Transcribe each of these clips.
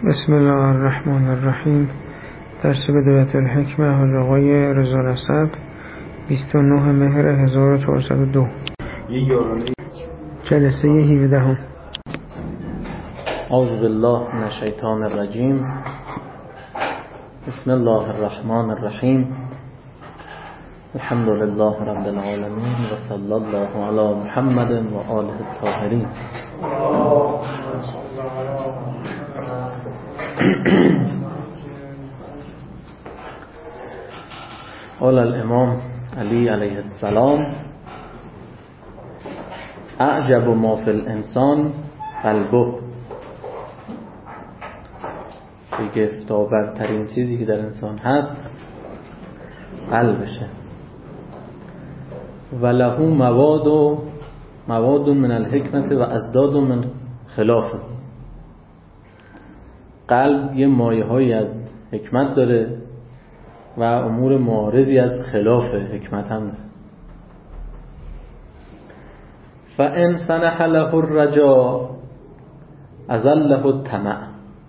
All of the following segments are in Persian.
بسم الله الرحمن الرحیم. درس بدایت الحکمه از آقای رضا نسب 29 مهر 1402 جلسه 17. اعوذ بالله من الشیطان الرجیم. بسم الله الرحمن الرحیم. الحمد لله رب العالمین و صلی الله علی محمد و آله الطاهرین. قال الامام علی علیه السلام: اعجب ما فی الانسان قلبه. شگفت‌آورترین چیزی که در انسان هست قلبشه. و له مواد من الحکمت و ازداد من خلافه. قلب یه مایه هایی از حکمت داره و امور معارضی از خلاف حکمت هم داره. فان صنح له الرجاء اذله الطمع.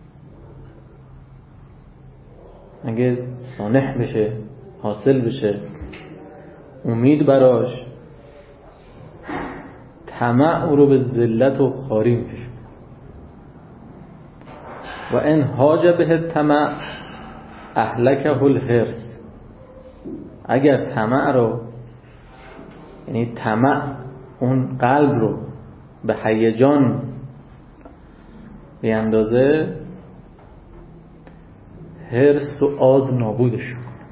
اگه صانح بشه، حاصل بشه امید براش، طمع او رو به ذلت و خواری میکشه. و ان هاج به الطمع اهلکه الحرص. اگر طمع رو، یعنی طمع اون قلب رو به هیجان بیندازه، حرص و آز نابودش.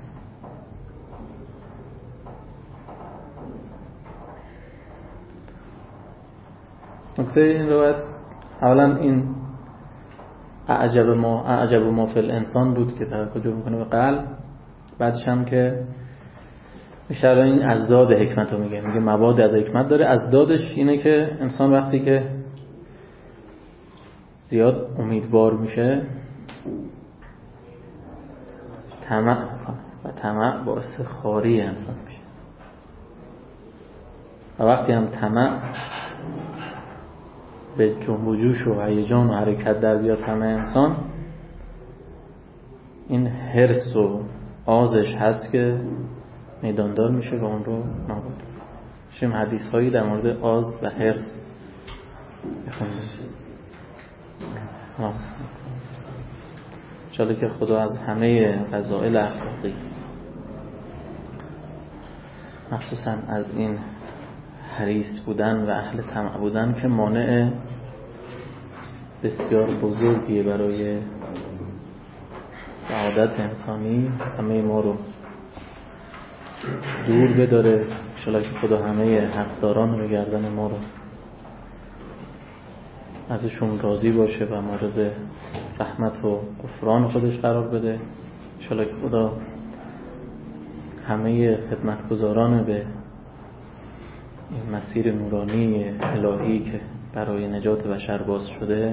نکته این روایت اولا این اعجب ما فی الانسان بود که توجه میکنه به قلب. بعدش هم که اشاره این ازداد حکمت رو میگه مواد از حکمت داره. ازدادش اینه که انسان وقتی که زیاد امیدوار میشه طمع میکنه و طمع باعث خواری انسان میشه. و وقتی هم طمع به جنب و جوش و هیجان و حرکت در بیاد طمع انسان، این حرص و آزش هست که میداندار میشه و اون رو نابود میشه. حدیث هایی در مورد آز و حرص بخونید انشاءالله که خدا از همه فضائل اخلاقی، مخصوصا از این حریص بودن و اهل طمع بودن که مانع بسیار بزرگیه برای سعادت انسانی، همه ما رو دور بداره. انشاءالله که خدا همه حقداران رو گردن ما رو ازشون راضی باشه و مورد رحمت و غفران خودش قرار بده. انشاءالله که خدا همه خدمتگزاران به این مسیر نورانی الهی که برای نجات بشر باز شده،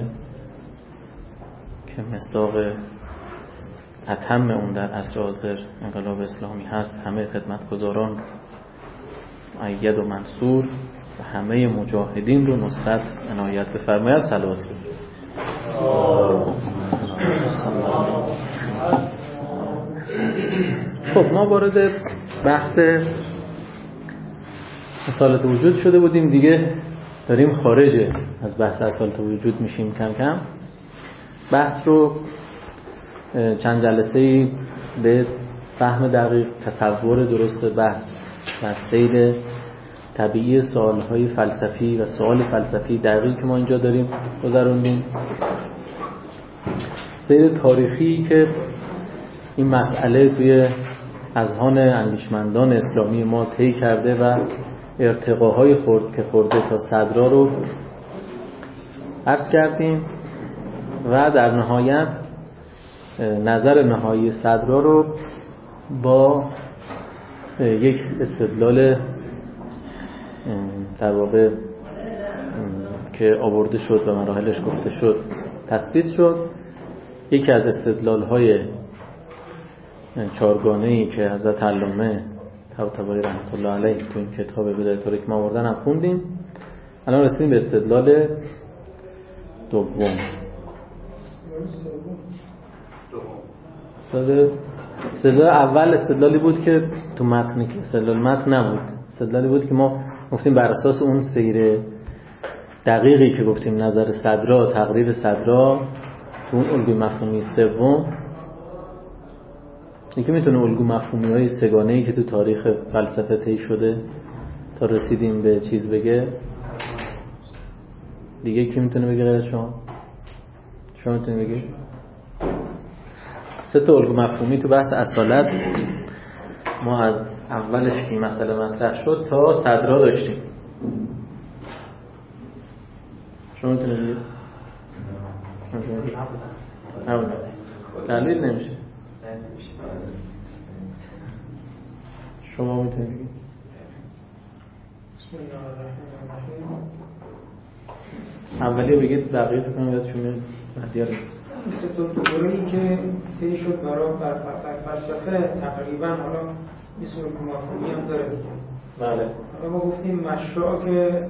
که مصداق اتم اون در عصر حاضر انقلاب اسلامی هست، همه خدمتگزاران مؤید و منصور و همه مجاهدین رو نصرت عنایت بفرماید. صلوات بفرستید. خب ما وارد بحث اصالت وجود شده بودیم، دیگه داریم خارج از بحث اصالت وجود میشیم کم کم. بحث رو چند جلسه‌ای به فهم دقیق، تصور درست بحث و سیر طبیعی سوالهای فلسفی و سوال فلسفی دقیقی که ما اینجا داریم گذروندیم. سیر تاریخی که این مسئله توی اذهان اندیشمندان اسلامی ما طی کرده و ارتقاهای که خورده تا صدرا رو عرض کردیم و در نهایت نظر نهایی صدرا رو با یک استدلال در واقع که آورده شد و مراحلش گفته شد تثبیت شد. یکی از استدلال‌های چارگانه‌ای که حضرت علامه طباطبایی رحمت الله علیه تو این کتاب بدایت الحکمه آوردن هم خوندیم. الان رسیدیم به استدلال دوم. استدلال اول استدلالی بود که تو متن، که استدلال متن نبود، استدلالی بود که ما گفتیم بر اساس اون سیر دقیقی که گفتیم نظر صدرا، تقریر صدرا تو اون الگوی مفهومی سوم، یکی میتونه الگوی مفهومی های سگانه‌ای که تو تاریخ فلسفه طی شده تا رسیدیم به چیز بگه؟ دیگه کی میتونه بگه غیر شما؟ شما میتونی بگی؟ 3 تا الگو مفهومی تو بحث اصالت ما از اولش که این مسئله مطرح شد تا صدرا داشتیم. شما میتونی بگید؟ نبودن دلیل نمیشه. شما میتونی بگید؟ بسم الله الرحمن الرحیم. اولی بگید بقیه فکر کنم یادشون میاد. مدیار سه تا دوره‌ای که طی شد برای فلسفه تقریبا، حالا اسم مفهومی هم داره دیگه. بله. حالا ما گفتیم مشروع که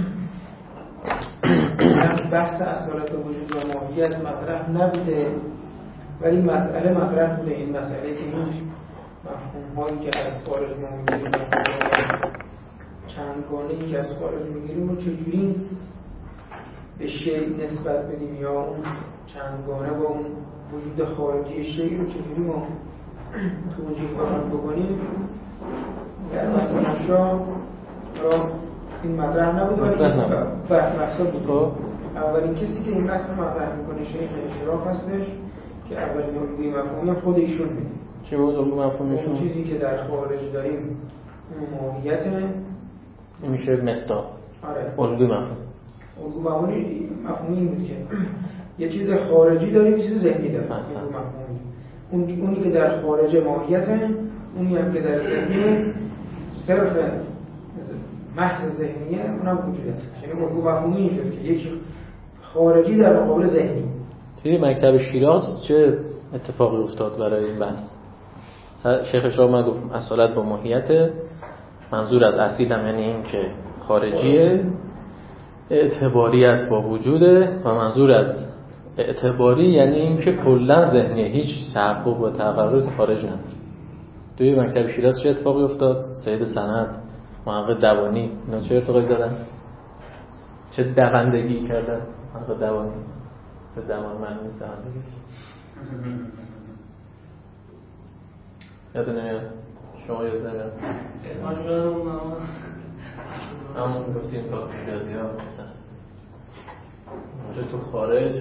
بحث اصالت وجود و ماهیت مطرح نبوده، ولی مسئله مطرح بوده. این مسئله که این مفهوم‌هایی که از خارج ما می‌گیریم، چندگانه‌ای که از خارج می‌گیریم و چجوری به شیء نسبت بدیم، یا اون چندگانه با اون وجود خارجی شیء رو چجوری ما توجیه بکنیم. در مثلا شاه را این مطرح نبود، ولی بحث بود. اولین کسی که این بحث رو مطرح میکنه شیخ اشراف هستش که اولین الگوی مفهومی خود ایشون میده. چی بود الگوی مفهومیشون؟ اون چیزی که در خارج داریم اون ماهیته میشه مصداق. آره. الگوی مفهوم. الگوی مفهومی این بود که یه چیز خارجی داریم، یه چیز ذهنی داریم. اونی که در خارج ماهیته، اونی هم که در ذهنی صرف محض ذهنیه، اونم وجوده. یعنی الگوی مفهومی این شد که یک خارجی در مقابل ذهنی. توی مکتب شیراز چه اتفاقی افتاد برای این بحث؟ شیخ اشراف من گفتم اصالت با ماهیت، منظور از اصیل هم یعنی این که خارجیه، اعتباریت با وجوده، و منظور از اعتباری یعنی این که کلا ذهنیه، هیچ تحقق و تقررات خارج نداره. توی مکتب شیراز چه اتفاقی افتاد؟ سید سند، محقق دوانی، اینا چه ارتقایی زدن؟ چه دوندگی کردن؟ محقق دوانی به دوان معنی نیست دوندگی. یادتون نمیاد؟ شما یاد نمیاد؟ همون گفتیم که شیرازی ها اونجا تو خارج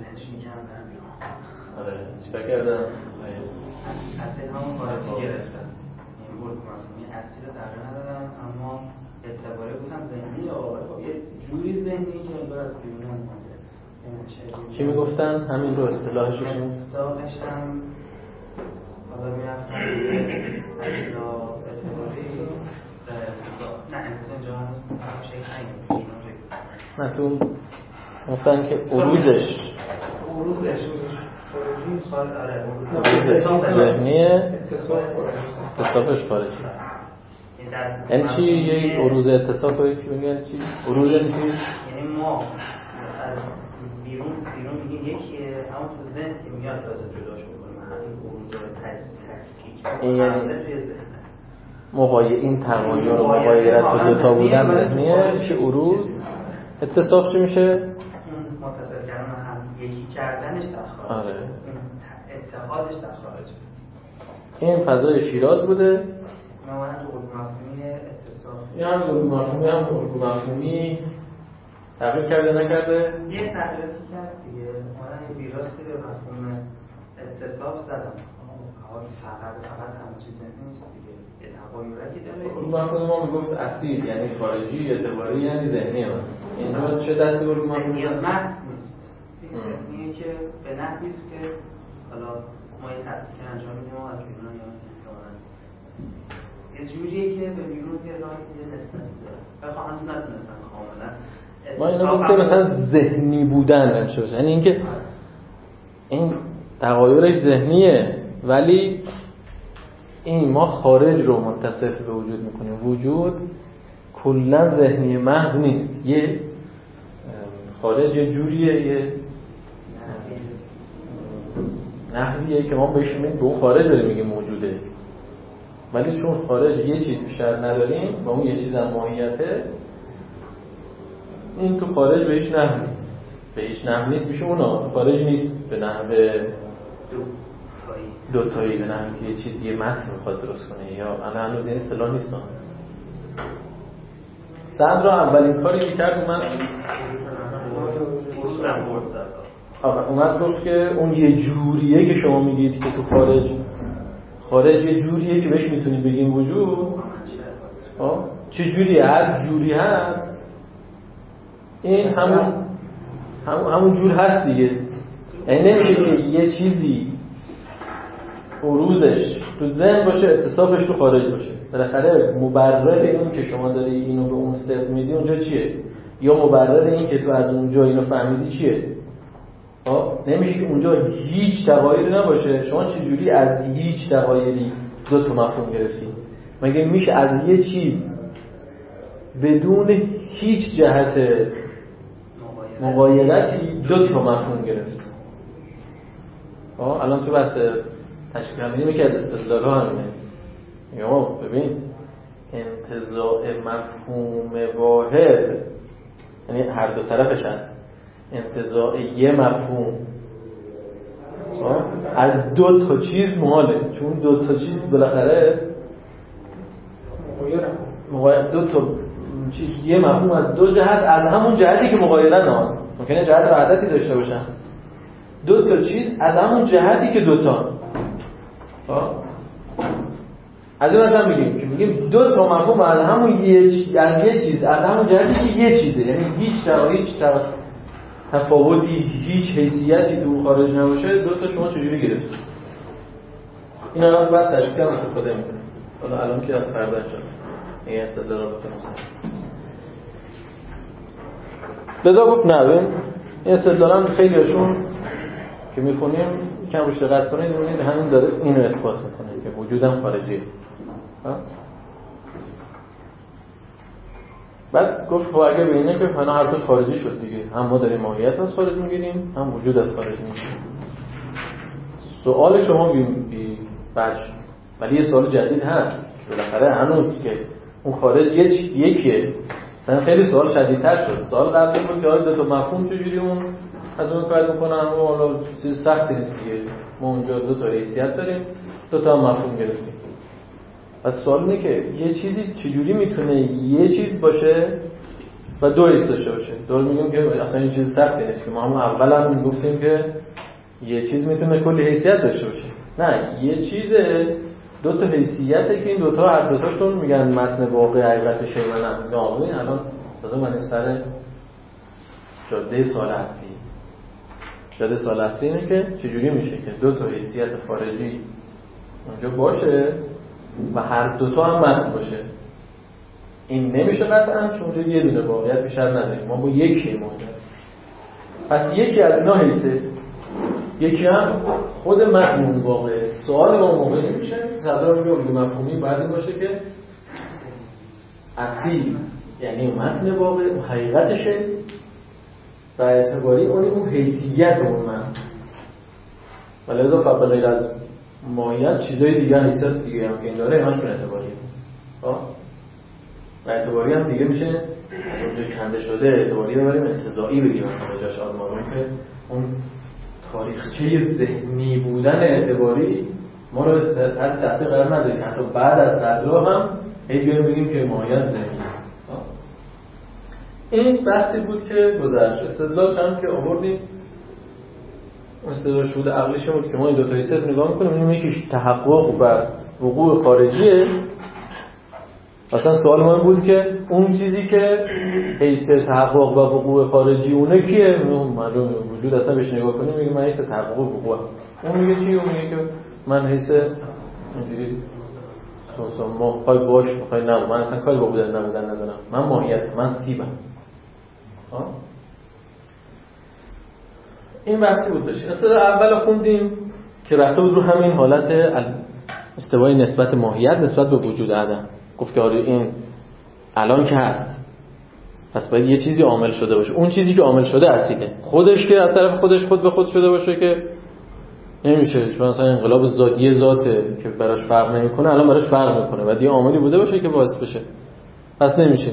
آره چیکار کردن؟ اصیل همون خارجی گرفتن، این بود مفهومی اصیل رو تغییر ندادن، اما اعتباری بودن ذهنی یا یه جوری ذهنی که انگار از بیرون اومده. چی میگفتن؟ همین رو اصطلاحش میشون؟ مصداقش هم حالا میرفتن اصلا اعتباری نه امروز اینجا هست شکل نه تو گفتن که عروضش ذهنیه، اتصافش خارجی. یعنی چی یه عروض اتصاف رو یکی میگن چی؟ عروض یعنی چی؟ یعنی ما از بیرون میگیم یکیه، اما تو ذهن که میاد تازه جداش میکنیم همین عروض تفکیک این یعنی این تغییر و مغایرت و دوتا بودن ذهنیه میشه عروض. اتصاف چی میشه؟ متصل کردن هم یکی کردنش در خارج. آره. اتحادش در خارج. این فضای شیراز بوده. معمولا تو الگوی مفهومی اتصاف. یا هم الگوی مفهومی تغییر کرده نکرده؟ یه تغییراتی کرد دیگه. معمولا یه ویراستی به مفهوم اتصاف زدن. فقط همه چیز نیست دیگه. یه تغییراتی داره. الگوی مفهومی ما میگفت اصیل یعنی خارجی، اعتباری یعنی ذهنی. اینجا چه دستی الگوی مفهومی نیاز محض نیست. ذهنیه که به نحوی است که حالا ما یه تفکیک انجام میدیم و از بیرون یا یه جوریه که به بیرون یه نسبتی داره. بخواه هنوز نتونستن کاملا ما اینو گفتیم مثلا ذهنی بودن انشه باشه، یعنی اینکه این تغایرش ذهنیه ولی این ما خارج رو منتصف به وجود میکنیم. وجود کلا ذهنی محض نیست، یه خارج جوریه، یه نحویه که ما بهش میگیم به اون خارج داریم میگیم موجوده، ولی چون خارج یه چیز بیشتر نداریم و اون یه چیز هم ماهیته، این تو خارج به هیچ نحو نیست، به هیچ نحو نیست میشه اونا تو خارج نیست به نحو دوتایی، به نحو که یه چیزی متن میخواد درست کنه، یا الان هنوز این اصطلاح نیست. صدر اولین کاری که کرد اومد گفت که اون یه جوریه که شما میگید که تو خارج یه جوریه که بهش میتونید بگیم وجود، چه جوریه؟ هر جوری هست این همون جور هست دیگه. یعنی نمیشه که یه چیزی عروضش تو ذهن باشه اتصافش تو خارج باشه. بالاخره مبرر این که شما داری اینو به اون صرف میدی اونجا چیه؟ یا مبرر این که تو از اونجا اینو فهمیدی چیه؟ نمیشه که اونجا هیچ تغایری نباشه. شما چجوری از هیچ تغایری دو تا مفهوم گرفتی؟ مگه میشه از یه چیز بدون هیچ جهت مغایرتی دو تا مفهوم گرفت؟ الان تو بحث تشکیل همینی که از استدلال‌ها همینه. یا ببین انتزاع مفهوم واحد یعنی هر دو طرفش هست. انتزاع یه مفهوم از دو تا چیز محاله، چون دو تا چیز بالاخره مغایر دو تا چیز، یه مفهوم از دو جهت از همون جهتی که مغایرن ممکنه جهت وحدتی داشته باشن. دو تا چیز از همون جهتی که دوتا از این مثلا میگیم دو تا مفهوم از همون یه چیز از همون جهتی که یه چیزه، یعنی هیچ تفاوتی هیچ حیثیتی تو خارج نباشه. دو تا شما چجوری گرفتید؟ این الان بعد تشکیل هم استفاده میکنه. حالا الان که از فردا شد این استدلال رو بکنم لذا گفت نه ببین این استدلال هم خیلی هاشون که میخونیم کم روش دقت کنید میبینید همین داره اینو اثبات میکنه که وجودم خارجیه. بعد گفت خب اگه به اینه که فنا حرفش خارجی شد دیگه، هم ما داریم ماهیت از خارج میگیریم هم وجود از خارج میگیریم. سوال شما بی بچ ولی یه سوال جدید هست که بالاخره هنوز که اون خارج یکیه. مثلا خیلی سوال شدیدتر شد. سوال قبلی بود که آیا دو تا مفهوم چجوری اون از اون کار میکنن و حالا چیز سختی نیست دیگه، ما اونجا دو تا حیثیت داریم، دو تا مفهوم گرفتیم. از سوال اینه که یه چیزی چجوری میتونه یه چیز باشه و دو حیث داشته باشه؟ دور میگیم که اصلا این چیز سختی نیست که ما هم اول هم گفتیم که یه چیز میتونه کلی حیثیت داشته باشه. نه، یه چیز دو تا حیثیته که این دو تا هر دو تاشون میگن متن واقعی حقیقت شی و ناقوی. الان تازه من سر جاده سوال هستی. جاده سوال هستی اینه که چجوری میشه که دو تا حیثیت خارجی اونجا باشه و هر دوتا هم متن باشه. این نمیشه قطعا چون اونجا یه دونه واقعیت بیشتر نداریم، ما با یکی موجود. پس یکی از اینا حیثه، یکی هم خود متن واقعه. سوال با موقع نمیشه صدر رو بگه مفهومی باید این باشه که اصیل یعنی متن واقع و حقیقتشه و اعتباری اون حیثیت اون متن، ولی از فقط غیر از ماهیت چیزای دیگه حیثیت دیگه هم که این داره ایناش به اعتباریه و اعتباری هم دیگه میشه از اونجا کنده شده اعتباری ببریم انتزاعی بگیم مثلا جاش آزمارون که اون تاریخچه ذهنی بودن اعتباری ما رو تحت تاثیر قرار نداره، حتی بعد از قدرها هم بیایم بگیم که ماهیت ذهنی. این بحثی بود که گذشت. استدلالش هم که آوردیم استدلال شهود عقلیش بود که ما این دو تا حیثیت نگاه میکنیم اینیم یکیش تحقق و وقوع خارجیه. اصلا سوال ما این بود که اون چیزی که حیث تحقق و وقوع خارجی اونه کیه؟ معلومه وجود اصلا بهش نگاه کنیم میگه من حیث تحقق و وقوع. اون میگه چی؟ اون میگه که من حیث اینجوری ما خواهی باش بخوای نه من اصلا کاری با بودن نبودن ندارم، من ماهیت من سیبم. این بحثی بود داشتیم. استدلال اول خوندیم که رفته بود رو همین حالت استوای نسبت ماهیت نسبت به وجود عدم. گفت که آره این الان که هست پس باید یه چیزی عامل شده باشه. اون چیزی که عامل شده اصیله، خودش که از طرف خودش خود به خود شده باشه که نمیشه. شما مثلا انقلاب ذاتی ذاته که براش فرق نمیکنه الان براش فرق میکنه، بعد یه عاملی بوده باشه که باعث بشه، پس نمیشه.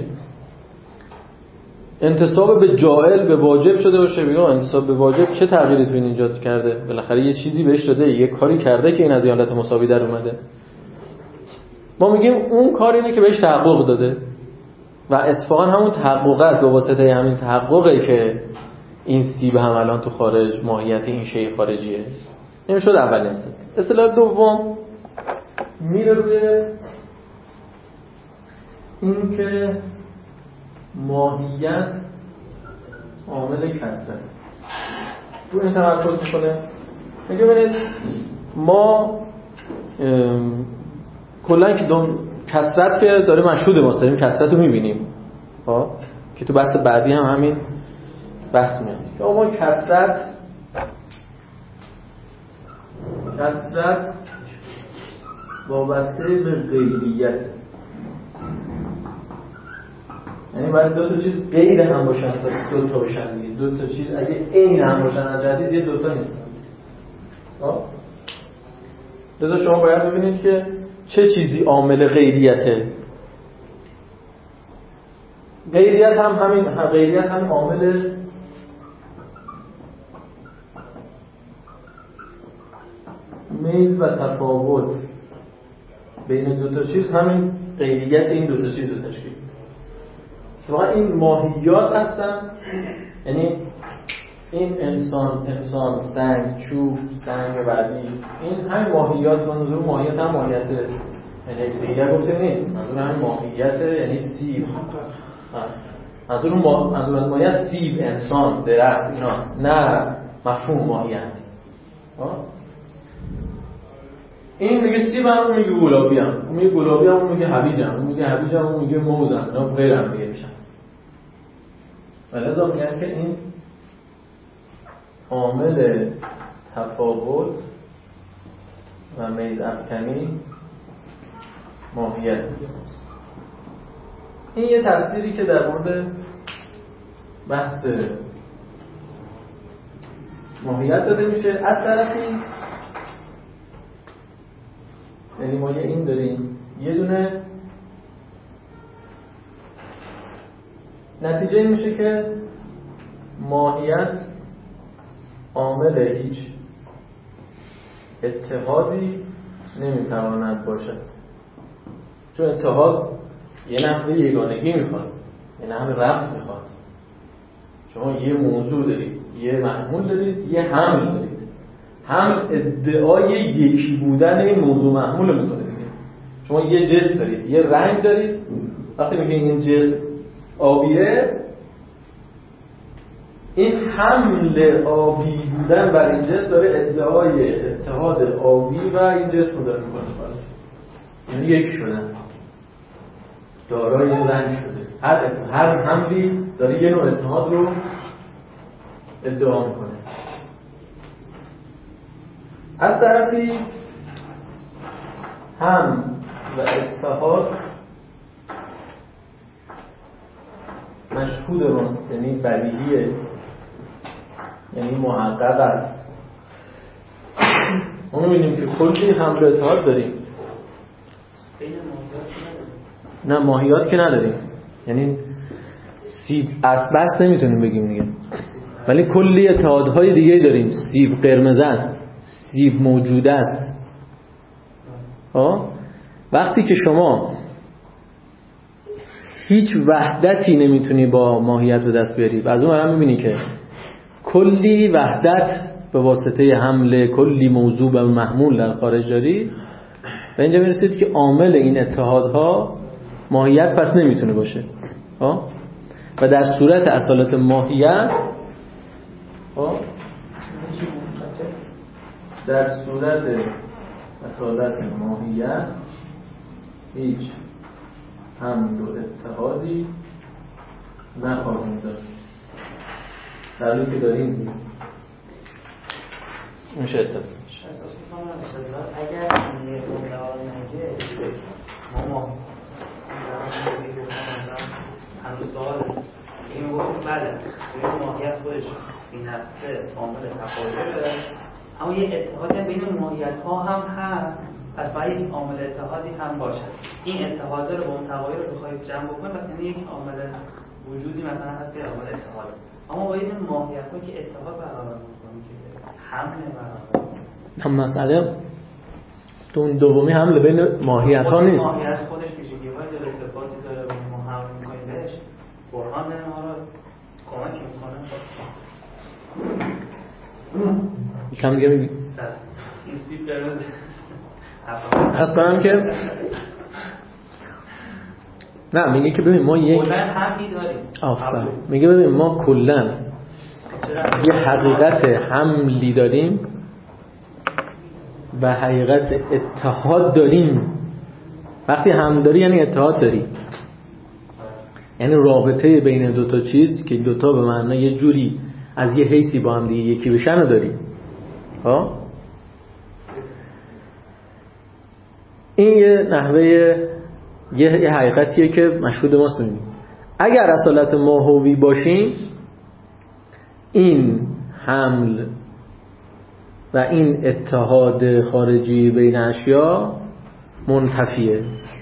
انتساب به جائل به واجب شده باشه، بگم انتساب به واجب چه تغییری تو این ایجاد کرده؟ بالاخره یه چیزی بهش داده، یه کاری کرده که این از حالت مساوی در اومده. ما میگیم اون کار اینه که بهش تحقق داده و اتفاقا همون تحقق است، به واسطه همین تحققه که این سیب هم الان تو خارج ماهیت این شی خارجیه. این شد اولین اصطلاح. اصطلاح دوم میره روی این که ماهیت عامل کسرت رو این تمرکز میکنه. میگه ببینید ما کلا که کسرت که داره مشهود ماست، داریم کسرت رو میبینیم که تو بحث بعدی هم همین بحث میاد که ما کسرت وابسته به غیریت، یعنی باید دو تا چیز غیر هم باشن تا دو تا باشن دیگه. دو تا چیز اگه عین هم باشن از جهت دیگه دو تا نیستن. لذا شما باید ببینید که چه چیزی عامل غیریته. غیریت هم عامل میز و تفاوت بین دو تا چیز، همین غیریت این دو تا چیز رو تشکیل میده. واقعا این ماهیات هستن، یعنی این انسان، سنگ، چوب، سنگ بعدی، این همین ماهیات. منظور ماهیت هم ماهیت حسیه گفته نیست، منظور همین ماهیت یعنی سیب. منظور ماهیت سیب، انسان، درخت ایناست، نه مفهوم ماهیت. این میگه سیب هم، اون میگه گلابی هم، اون میگه گلابی هم، اون میگه هویج هم، اون میگه هویج هم، اون میگه موز هم، اینا غیر هم دیگه میشن. ولذا میگن که این عامل تفاوت و میز افکنی ماهیت است. این یه تفسیری که در مورد بحث ماهیت داده میشه. از طرفی یعنی ما این داریم، یه دونه نتیجه این میشه که ماهیت عامل هیچ اتحادی نمیتواند باشد، چون اتحاد یه نحوه یگانگی میخواد، یه نحوه ربط میخواد. شما یه موضوع دارید، یه محمول دارید، یه حمل دارید، هم ادعای یکی بودن این موضوع محمول میکنه دیگه. شما یه جسم دارید، یه رنگ دارید، وقتی میگین این جسم آبیه، این حمل آبی بودن بر این جسم داره ادعای اتحاد آبی و این جسم رو داره میکنه. یعنی یک شدن، دارای رنگ شده. هر حملی داره یه نوع اتحاد رو ادعا میکنه. از طرفی هم و اتحاد مشهود ماست، یعنی بدیهیه، یعنی محقق است. ما می‌بینیم که کلی هم و اتحاد داریم. نه ماهیات که نداریم، یعنی سیب اسبست نمیتونیم بگیم دیگه، ولی کلی اتحادهای دیگه داریم. سیب قرمز است، سیب موجود است. وقتی که شما هیچ وحدتی نمیتونی با ماهیت به دست بیاری و از اون برم میبینی که کلی وحدت به واسطه حمله کلی موضوع به محمول در خارج داری، و اینجا میرسید که عامل این اتحادها ماهیت پس نمیتونه باشه. و در صورت اصالت ماهیت، در صورت اصالت ماهیت هیچ حمل و اتحادی نخواهیم داشت. در حالی که داریم میشه استفاده میشه. احساس میکنم اگر این مدعا نگه ما هنوز سواله این گفتیم بله این ماهیت خودش این نفسه عامل تفاوته، اما یه اتحادی بین ماهیت‌ها هم هست، پس باید یک عامل اتحادی هم باشه. این اتحاد رو با اون تغایر رو بخواید جمع بکنید، پس یعنی یک عامل وجودی مثلا هست که عامل اتحاد. اما باید این ماهیت‌ها که اتحاد برقرار می‌کنه که حمل برقرار هم مسئله تو اون دومی حمل بین ماهیت‌ها نیست. ماهیت خودش ویژگی‌های داره، صفاتی داره و ما حمل می‌کنیم بهش. برهان داره ما رو کمک می‌کنه. کم دیگه میگی این سیب قرمز از کنم که نه میگه که ببین ما یک کلن حملی داریم. آفرین میگه ببین ما کلن یه حقیقت حملی داریم و حقیقت اتحاد داریم. وقتی حمل داری یعنی اتحاد داری، یعنی رابطه بین دوتا چیز که دوتا به معنی یه جوری از یه حیثی با هم دیگه یکی بشن رو داری. این یه نحوه یه حقیقتیه که مشهود ماست. می‌بینیم اگر اصالت ماهوی باشیم این حمل و این اتحاد خارجی بین اشیا منتفیه.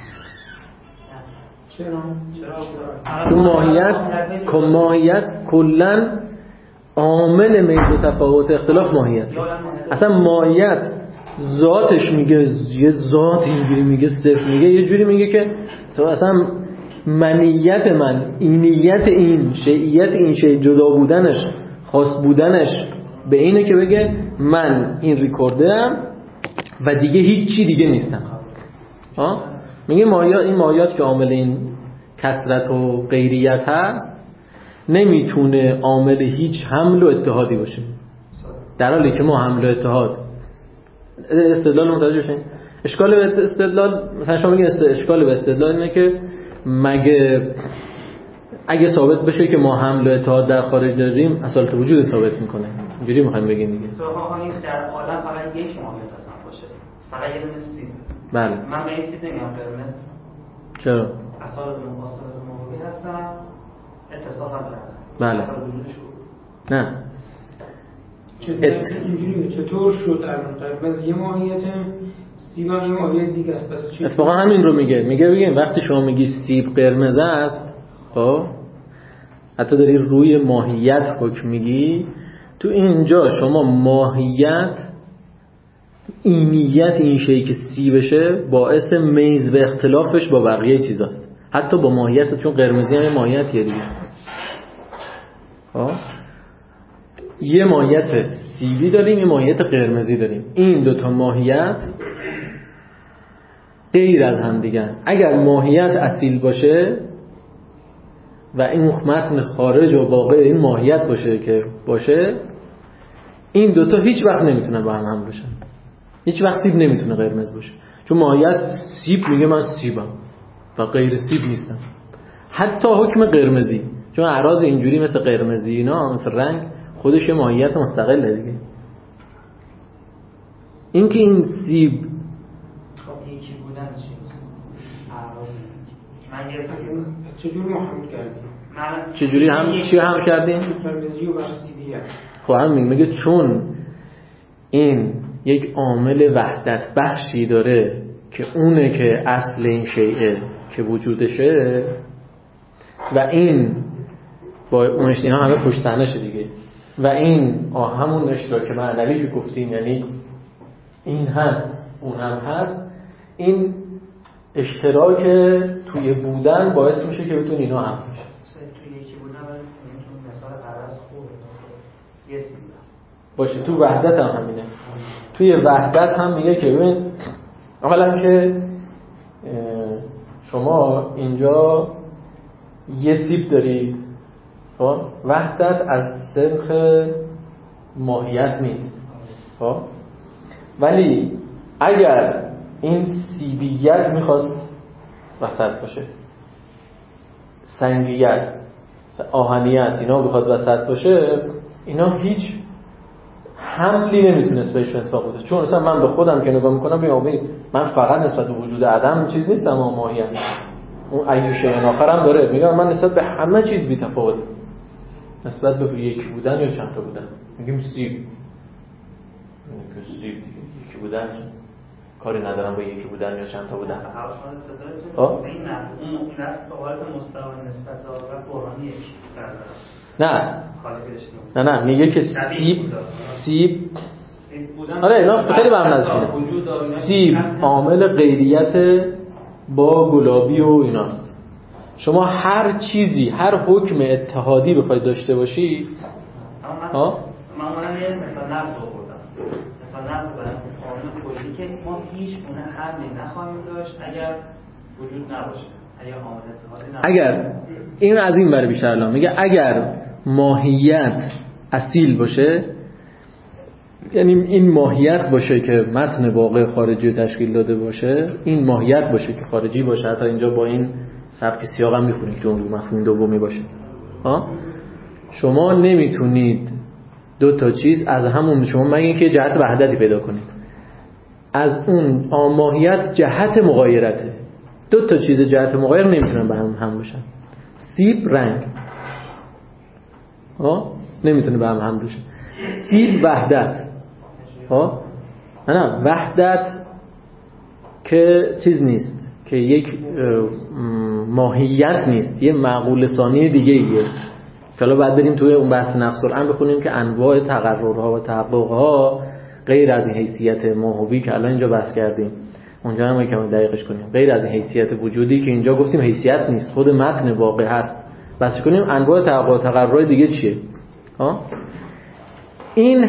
تو ماهیت کلن عامل میل و تفاوت اختلاف ماهیت. اصلا ماهیت ذاتش میگه یه ذات اینجوری میگه صفر میگه یه جوری میگه که تو اصلا منیت من، اینیت این، شیعیت این شیء، جدا بودنش، خاص بودنش به اینه که بگه من این ریکوردرم و دیگه هیچ چی دیگه نیستم. میگه این ماهیت که عامل این کثرت و غیریت هست نمیتونه عامل هیچ حمل و اتحادی باشه، در حالی که ما حمل و اتحاد استدلال متوجه شین. اشکال به استدلال مثلا شما میگین اشکال به استدلال اینه که مگه اگه ثابت بشه که ما حمل و اتحاد در خارج داریم اصالت وجود ثابت میکنه، اینجوری میخوایم بگیم دیگه. این در عالم فقط یک ماهیت اصلا باشه، فقط یه دونه سیب. بله من به این سیب نمیام قرمز. چرا؟ اصالت ماهوی هستم، اتصال هم دارم. بله. نه اینجوری چطور شد الان قرمز یه ماهیت، سیب هم یه ماهیت دیگه است. اتفاقا همین رو میگه بگیم وقتی شما میگی سیب قرمز است، خب حتی داری روی ماهیت حکم میگی، تو اینجا شما ماهیت اینیت این شیء که سیبشه باعث میز و اختلافش با بقیه چیزاست، حتی با ماهیت، چون قرمزی هم ماهیتیه دیگه. یه ماهیت سیبی داریم، یه ماهیت قرمزی داریم. این دوتا ماهیت غیر از هم دیگه. اگر ماهیت اصیل باشه و این متن خارج و واقع این ماهیت باشه که باشه، این دوتا هیچ وقت نمیتونن با هم حمل بشن. هیچ وقت سیب نمیتونه قرمز باشه، چون ماهیت سیب میگه من سیبم و غیر سیب نیستم. حتی حکم قرمزی، چون اعراض اینجوری مثل قرمزی اینا مثل رنگ خودش یه ماهیت مستقله دیگه. این که این سیب یکی بودن چجوری ما حمل کردیم؟ چجوری چی حمل کردیم؟ قرمزی و سیبیه. خب هم میگه چون این یک عامل وحدت بخشی داره که اونه که اصل این شیء که وجودشه و این با اونش اینا همه پشت صحنه‌شه دیگه، و این همون اشتراک معنوی که گفتیم، یعنی این هست اون هم هست، این اشتراک توی بودن باعث میشه که بتون اینا هم بشه. توی یکی بودن مثال قرص خوبه یه سیب باشه. تو وحدت هم همینه. توی وحدت هم میگه که ببین اولا که شما اینجا یه سیب دارید، وحدت از سنخ ماهیت نیست، ولی اگر این سیبیت میخواست وسط باشه، سنگیت، آهنیت اینا بخواد وسط باشه، اینا هیچ حملی نمیتونست بهش اتفاق بیفته. چون مثلا من به خودم که نگاه میکنم ببین من فقط نسبت به وجود عدم چیز نیستم، اما ماهیت اون ایوشه آخرم داره. میگم من نسبت به همه چیز بی تفاوتم، نسبت به یک بودن یا چند تا بودن. میگیم سیب یکی بودن کاری ندارم با یکی بودن یا چند تا بودن. این نه اون نفت به حالت مستوى نسبت و برهانی یک نه میگه که سیب آره اینا خیلی برم نزدیکه. سیب عامل غیریت با گلابی و ایناست. شما هر چیزی هر حکم اتحادی بخواید داشته باشید من یه مثلا نبض آوردم مثلا نبض برای قانون کلی که ما هیچ گونه حلی نخواهیم داشت اگر وجود نباشه اگر عامل اتحادی نباشه. اگر این از این بره بیشتر الان میگه اگر ماهیت اصیل باشه یعنی این ماهیت باشه که متن واقع خارجی تشکیل داده باشه این ماهیت باشه که خارجی باشه حتی اینجا با این سبک سیاق هم میخونید که اون مفهوم دومی باشه شما نمیتونید دو تا چیز از همون شما مگه اینکه جهت وحدتی پیدا کنید از اون ماهیت جهت مغایرته دو تا چیز جهت مغایر نمیتونن به هم باشن سیب رنگ نمیتونه به هم بشه سیب وحدت نه وحدت که چیز نیست که یک ماهیت نیست یه معقول ثانی دیگه ایه که حالا بعد بریم توی اون بحث نفس الامر بخونیم که انواع تقررها و تحققها غیر از این حیثیت ماهوی که الان اینجا بحث کردیم اونجا هم یکم دقیقش کنیم غیر از این حیثیت وجودی که اینجا گفتیم حیثیت نیست خود متن واقع هست بحث کنیم انواع تحقق و تقررهای دیگه چیه این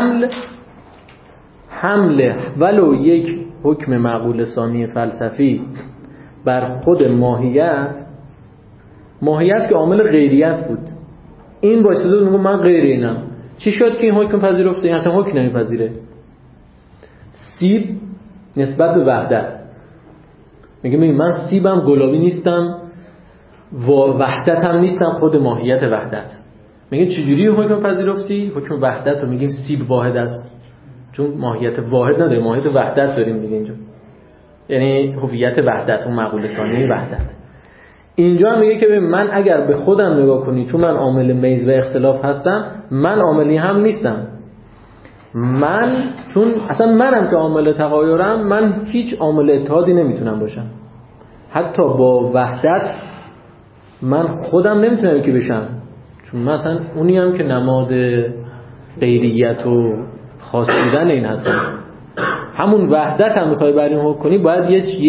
حمل ولو یک حکم معقول ثانی فلسفی بر خود ماهیت که عامل غیریت بود این باعث شد میگم من غیر اینم چی شد که این حکم پذیرفته این اصلا حکم نمیپذیره سیب نسبت به وحدت میگه من سیبم گلابی نیستم و وحدت هم نیستم خود ماهیت وحدت میگه چجوری حکم پذیرفتی حکم وحدت رو میگیم سیب واحد است چون ماهیت واحد نداره ماهیت وحدت داریم دیگه اینجا یعنی هویت وحدت اون معقول ثانی وحدت اینجا هم میگه که من اگر به خودم نگاه کنی چون من عامل میز و اختلاف هستم من عاملی هم نیستم من چون اصلا منم که عامل تغایرم من هیچ عامل اتحادی نمیتونم باشم حتی با وحدت من خودم نمیتونم که بشم چون مثلا اونی هم که نماد غیریت و خاص بودن این هستم همون وحدت هم میخوای بر این حکم کنی باید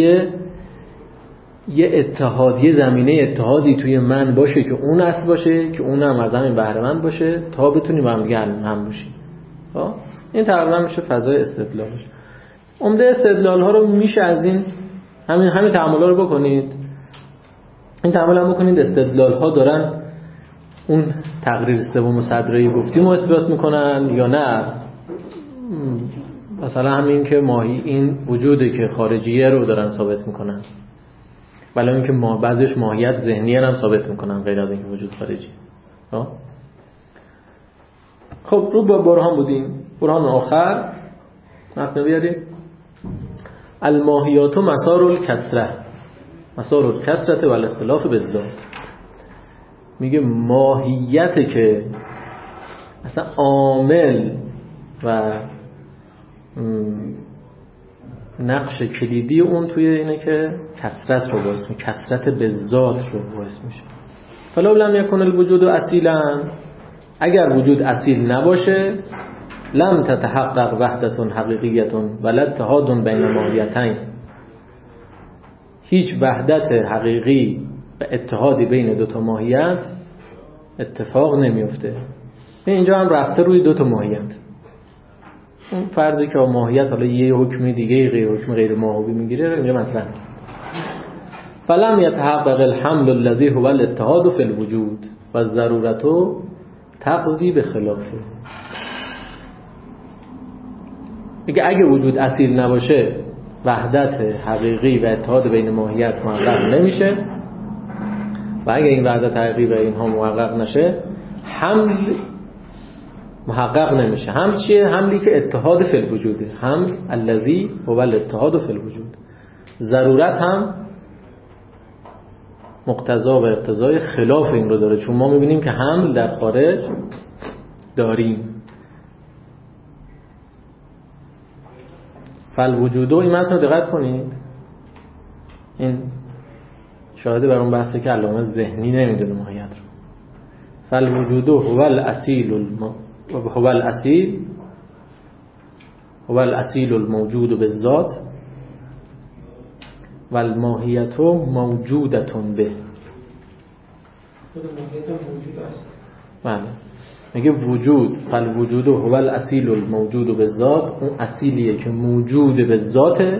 یه اتحاد یه زمینه اتحادی توی من باشه که اون اصل باشه که اونم از همین بهره مند باشه تا بتونیم هم دیگه هم باشیم این تقریبا میشه فضای استدلالش عمده استدلال ها رو میشه از این همین تعامل ها رو بکنید این تعامل هم بکنید استدلال ها دارن اون تقریر سوم و صدرایی گفتیم رو اثبات میکنن یا نه مثلا همین که ماهی این وجوده که خارجیه رو دارن ثابت میکنن ولی اینکه بعضیش ماهیت ذهنیه هم ثابت میکنن غیر از اینکه وجود خارجی خب رو با برهان بودیم برهان آخر متن بیاریم الماهیات مسار الکثرة و الاختلاف بالذات میگه ماهیت که اصلا عامل و نقش کلیدی اون توی اینه که کثرت رو باعث میشه کثرت به ذات رو باعث میشه فلو لم یکن الوجود اصیلا اگر وجود اصیل نباشه لم تتحقق وحدت حقیقیت ولا اتحاد بین ماهیتین هیچ وحدت حقیقی و اتحادی بین دو تا ماهیت اتفاق نمیفته اینجا هم رفته روی دو تا ماهیت اون فرضی که ماهیت حالا یه حکم دیگه حکم غیر ماهوی میگیره اینجا مطرح فلم یتحقق الحمل الذی هو الاتحاد فی الوجود و الضرورت تقضی به خلافه میگه اگه وجود اصیل نباشه وحدت حقیقی و اتحاد بین ماهیت محقق نمیشه و اگه این وحدت حقیقی و اینها محقق نشه حمل محقق نمیشه هم چیه؟ حملی که اتحاد فی الوجوده هم الذی هو الاتحاد فی الوجود ضرورت هم مقتضا و اقتضای خلاف این رو داره چون ما میبینیم که حمل در خارج داریم فالوجود، این متن رو دقت کنید، این شاهده بر اون بحثه که علامه ذهنی نمیدونه ماهیت رو. فالوجود هو الاصیل الموجود بالذات والماهیت موجودة به. خود ماهیت موجود است. بله، میگه وجود، فالوجود هو الاصیل الموجود بالذات، اون اصیلیه که موجود به ذاته،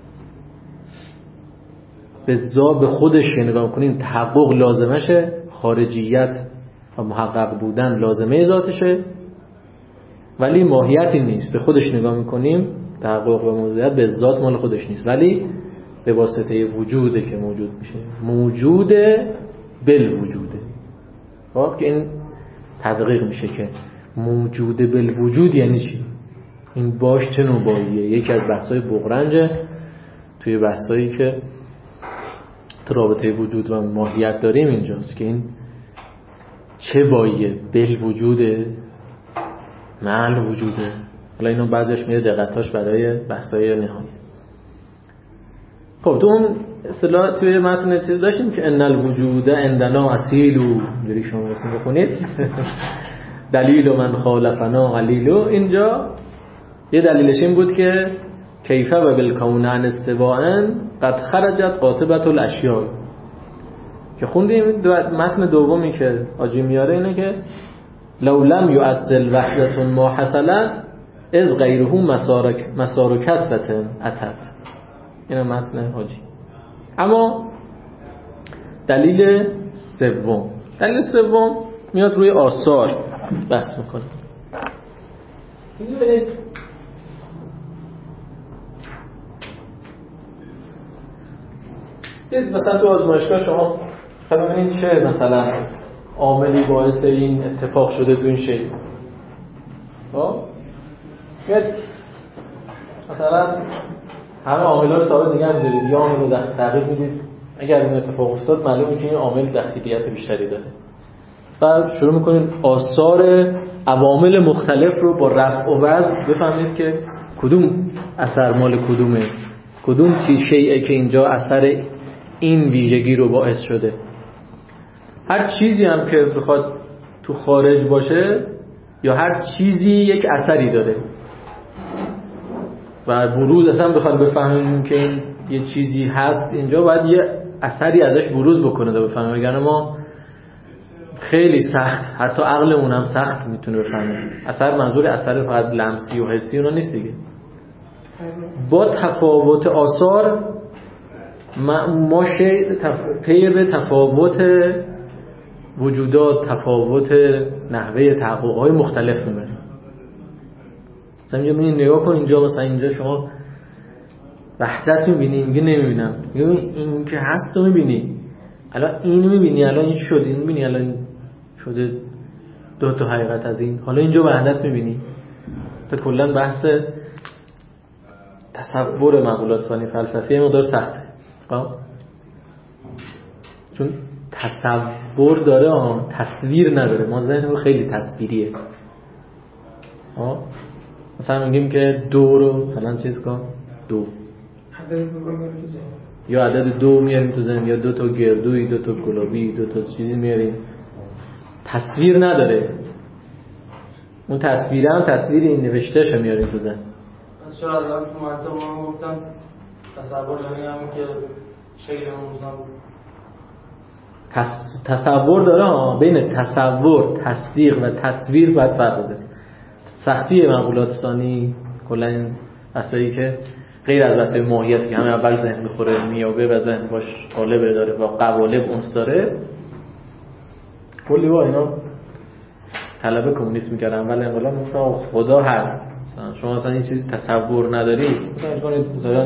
به خودش که نگاه کنین تحقق لازمشه، خارجیت و محقق بودن لازمه ذاتشه، ولی ماهیتی نیست. به خودش نگاه میکنیم تحقق و موجودیت به ذات مال خودش نیست، ولی به واسطه وجوده که موجود میشه. موجوده بالوجوده. خب که این تدقیق میشه که موجوده بالوجود یعنی چی؟ این باش چه نوعیه؟ یکی از بحث‌های بغرنجه توی بحثایی که تو رابطه وجود و ماهیت داریم اینجاست که این چه باییه؟ بالوجوده، معنی وجوده. حالا اینو بعضیش میره دقتاش برای بحث‌های نهایی. خب تو اون اصطلاح توی متن چیز داشتیم که ان الوجود عندنا اصیل، اینجوری شما میتونید بخونید دلیل من خالفنا قلیل. اینجا یه دلیلش این بود که کیف و بالکون عن استواء قد خرجت قاطبة الاشیاء، که خوندیم متن دومی که آجی میاره اینه که لو لم یؤصل وحدت ما حصلت اذ غیره مسار کسرت اتت. این متن حاجی. اما دلیل سوم میاد روی آثار بحث میکنه. دید مثلا تو آزمایشگاه شما ببینید چه مثلا عاملی باعث این اتفاق شده تو این شی. خب مثلا همه عامل‌ها رو ثابت نگه می‌دارید یا عامل رو تغییر میدید، اگر این اتفاق افتاد معلومه که این عامل دخیلیت بیشتری داره. بعد شروع می‌کنید آثار عوامل مختلف رو با رفع و وضع بفهمید که کدوم اثر مال کدومه، کدوم چیز شیئه که اینجا اثر این ویژگی رو باعث شده. هر چیزی هم که بخواد تو خارج باشه یا هر چیزی یک اثری داره و بروز اصلا بخواد بفهمیم که این یه چیزی هست اینجا باید یه اثری ازش بروز بکنه تا بفهمیم، وگرنه ما خیلی سخت، حتی عقلمون هم سخت میتونه بفهمه. اثر منظور اثر فقط لمسی و حسی اونا نیست دیگه. با تفاوت آثار ما پی به تفاوت وجودات، تفاوت نحوه تحقق‌های مختلف میبریم. مثلا اینجا نگاه کن، اینجا مثلا اینجا شما وحدت میبینی، میگه نمیبینم، میگه این که هست تو میبینی، الان این میبینی، الان این شد، این میبینی، الان شده دو تا حقیقت از این، حالا اینجا وحدت میبینی. تا کلا بحث تصور مقولات ثانی فلسفی مقدار سخته، چون تصور داره تصویر نداره. ما ذهنمون خیلی تصویریه. مثلا میگیم که دو رو مثلا چیز کن، دو یا عدد دو میاریم تو ذهن، یا دو تا گردوی، دو تا گلابی، دو تا چیزی میاریم، تصویر نداره. اون تصویره هم تصویر این نوشتهش میاریم تو ذهن. از چرا از وقت ما گفتم تصور یعنی همون که شکلمون تصور داره. بین تصور، تصدیق و تصویر باید فرق بزنیم. سختی مقولات ثانی کلا این بحثایی که غیر از بحث ماهیت که همه اول ذهن میخوره میابه و ذهن باش قالب داره و قوالب اونس داره، کلی با اینا طلبه کمونیسم میکردن اول انقلاب میگفتن خدا هست. مثلا شما اصلا این چیزی تصور ندارید، مثلا کنید مثلا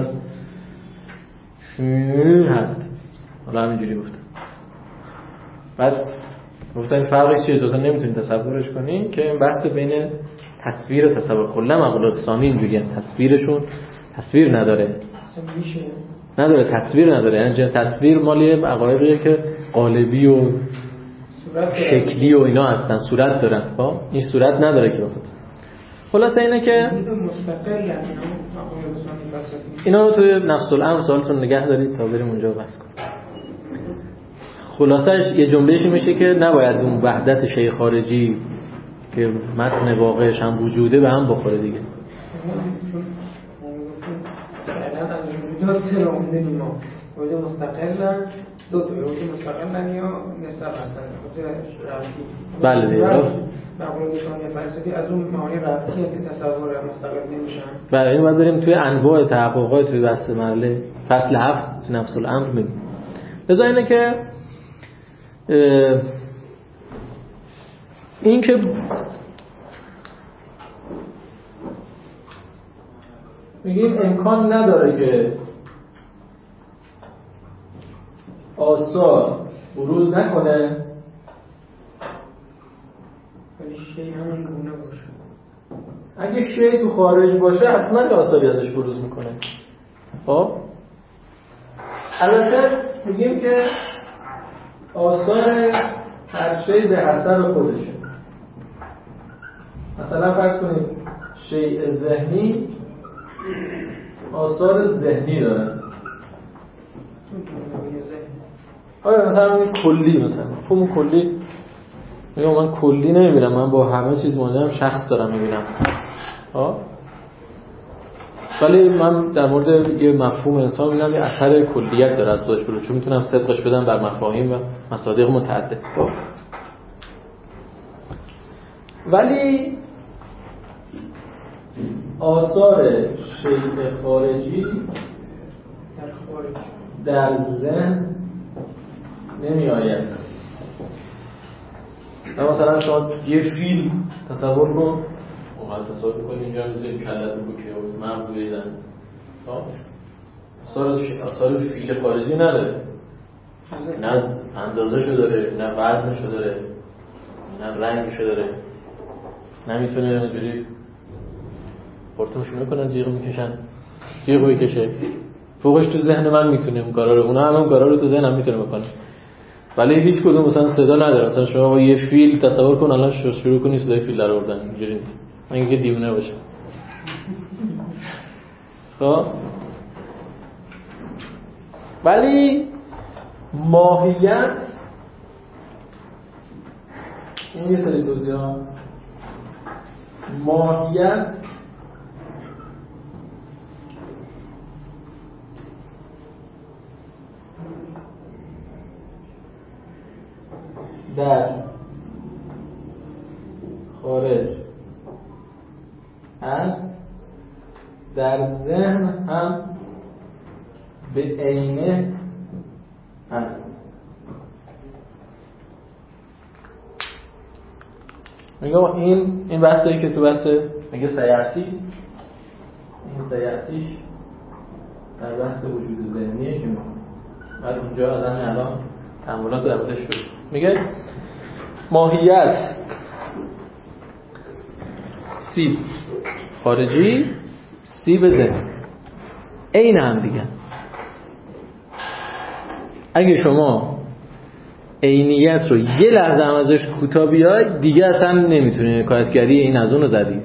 هست، حالا همینجوری گفتم. بعد گفتن فرقش چیه، اصلا نمیتونید تصورش کنین، که این بحث بین تصویر و تصور. کلا مقولات ثانی اینجوریه، تصویرشون تصویر نداره، تصویر نداره. یعنی تصویر مالی عقایدیه که قالبی و شکلی و اینا هستن، صورت دارن. این صورت نداره که بخواد. خلاصه اینه که مستقل یعنی مقولات ثانی اینا توی نفس الامر سوالتون نگه دارید تا بریم اونجا بحث کنیم. خلاصش یه جملهش میشه که نباید اون وحدت شیء خارجی که متن واقعش هم وجوده به هم بخوره دیگه. فعلا از وجود سه نمونه ما وجود مستقلن، دو تا وجود مستقلن یا نسبت وجود رفتی. بله دیگه. مقوله‌شون فلسفی از اون معانی رفتی که تصور مستقل نمیشن. بله این باید بریم توی انواع تحققات توی بحث مرحله فصل 7 تو نفس الامر می‌بینیم. لذا اینه که این که میگیم امکان نداره که آثار بروز نکنه ولی شیء همون گونه باشه. اگه شیء تو خارج باشه حتما یه آثاری ازش بروز میکنه. خب البته میگیم که آثار هر شیء به حسب خودشه. مثلا فرض کنید شیء ذهنی آثار ذهنی داره. آره مثلا اون کلی، مثلا اون کلی میگم من کلی نمیبینم، من با همه چیز مانیم شخص دارم میبینم. ولی من در مورد یه مفهوم انسان میگم یه اثر کلیت داره از خودش برو، چون میتونم صدقش بدم بر مفاهیم و مصادیق متعدد. ولی آثار شیء خارجی در ذهن نمی آید. مثلا شما یه فیل تصور کن، اونقدر تصور کنی اینجا میزید کلت رو بکی و مغز بیدن، آثار فیل خارجی نداره، نه اندازه شو داره، نه وزن شو داره، نه رنگ شو داره، نمیتونه اینجوری پرتوش میکنن جیغ میکشن، جیغ بکشه فوقش تو ذهن من میتونه اون کارا رو، اونا هم اون کارا رو تو ذهنم میتونه بکنه، ولی هیچ کدوم مثلا صدا نداره. مثلا شما با یه فیل تصور کن الان شروع کنی صدای فیل در آوردن، اینجوری نیست، من اینکه دیوونه باشم. خب ولی ماهیت این یه سری توضیحات، ماهیت در خارج هست، در ذهن هم به عینه هست. میگم این بحثی که تو بحث میگه سیاتی، این سیاتیش در بحث وجود ذهنیه که بعد اونجا آدم الان تعاملات در موردش شد. میگه ماهیت سیب خارجی، سیب ذهن عین هم دیگه. اگه شما عینیت رو یه لحظه هم ازش کوتاه بیای دیگه اصلا نمیتونه حکایتگری این از اون رو زدید.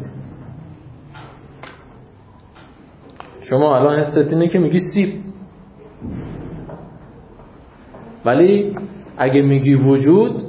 شما الان حست اینه که میگی سیب، ولی اگه میگی وجود،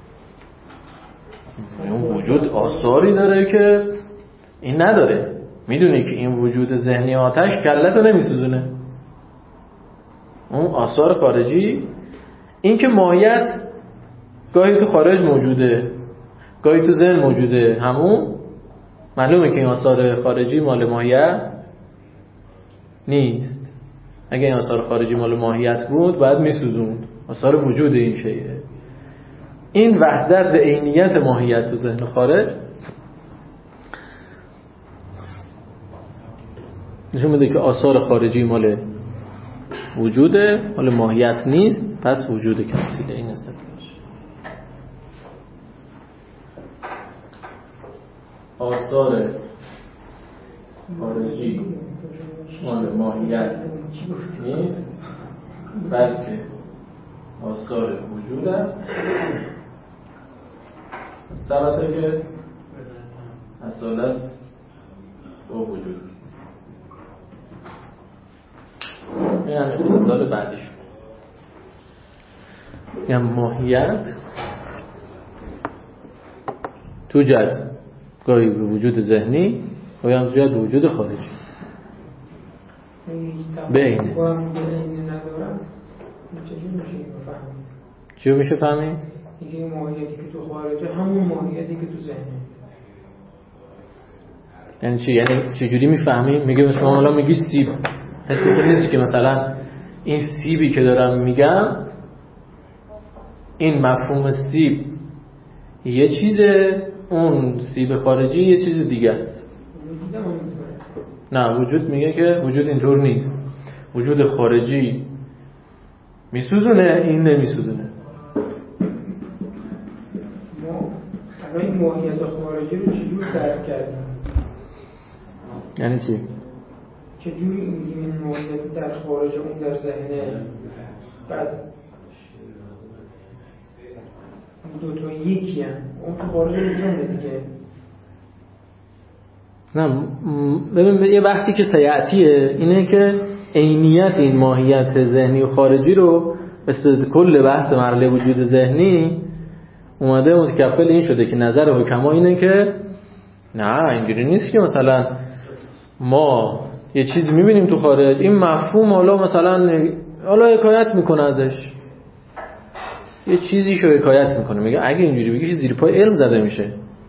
اون وجود آثاری داره که این نداره. میدونی که این وجود ذهنی آتش کلتو نمیسوزونه، اون آثار خارجی. این که ماهیت گاهی تو خارج موجوده گاهی تو ذهن موجوده، همون معلومه که این آثار خارجی مال ماهیت نیست. اگه این آثار خارجی مال ماهیت بود باید میسوزوند، آثار وجود این شیء. این وحدت و عینیت ماهیت تو ذهن خارج نشون میده که آثار خارجی مال وجوده، مال ماهیت نیست، پس وجود کثیره. این است آثار خارجی مال ماهیت نیست بلکه آثار وجود است. البته که اصالت با وجود است. این استدلال بعدیش. یعنی ماهیت توجد گاهی به وجود ذهنی، گاهی هم توجد به وجود خارجی. بینه ندارم چجور میشه فهمید؟ چیو میشه فهمید؟ اینکه ماهیتی که تو خارجه همون ماهیتی که تو ذهنه. یعنی چی؟ یعنی چجوری میفهمیم؟ میگه شما الان میگی سیب، حسی که نیست که مثلا این سیبی که دارم میگم این مفهوم سیب یه چیزه، اون سیب خارجی یه چیز دیگه است. نه، وجود میگه که وجود اینطور نیست. وجود خارجی میسوزونه، این نمیسوزونه. ما این ماهیت خارجی رو چجور درک کردیم؟ یعنی چی؟ چجوری میگیم این ماهیت در خارج اون در ذهنه؟ بعد دو تا یکی هم اون تو خارج ذهنه دیگه. نه ببین، یه بحثی که سیعتیه اینه که عینیت این ماهیت ذهنی و خارجی رو مثل کل بحث مرحله وجود ذهنی اومده متکفل این شده که نظر حکما اینه که نه اینجوری نیست که مثلا ما یه چیزی میبینیم تو خارج، این مفهوم حالا حکایت میکنه ازش، یه چیزی که حکایت میکنه. میگه اگه اینجوری بگی زیر پای علم زده میشه.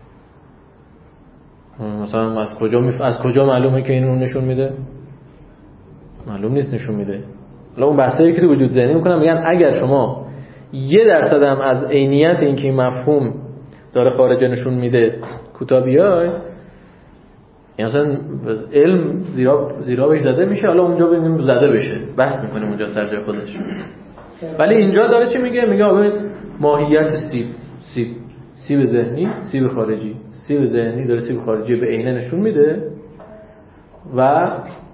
مثلا از کجا معلومه که این رو نشون میده؟ معلوم نیست نشون میده. حالا اون بحثایی که تو وجود ذهنی میکنن میگن اگر شما 1% هم از عینیت این که این مفهوم داره خارج نشون میده کوتاه بیای، یعنی مثلا علم زیرا بهش زده میشه. حالا اونجا ببینیم زده بشه، بحث میکنیم اونجا سر جای خودش. ولی اینجا داره چی میگه؟ میگه آقا ماهیت سیب ذهنی، سیب خارجی. سیب ذهنی داره سیب خارجی به عینه نشون میده و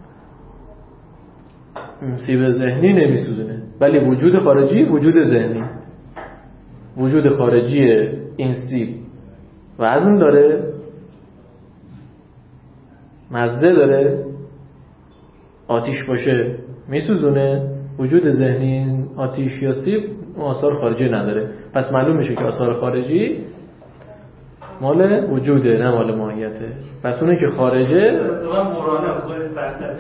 سیب ذهنی نمیسوزونه، ولی وجود خارجی وجود ذهنی، وجود خارجی این سیب وزن داره، مزه داره، آتیش باشه میسوزونه. وجود ذهنی آتیش یا سیب آثار خارجی نداره. پس معلوم میشه که آثار خارجی مال وجوده نه مال ماهیته. پس اونه که خارجه تو مورانه از خودت فرستر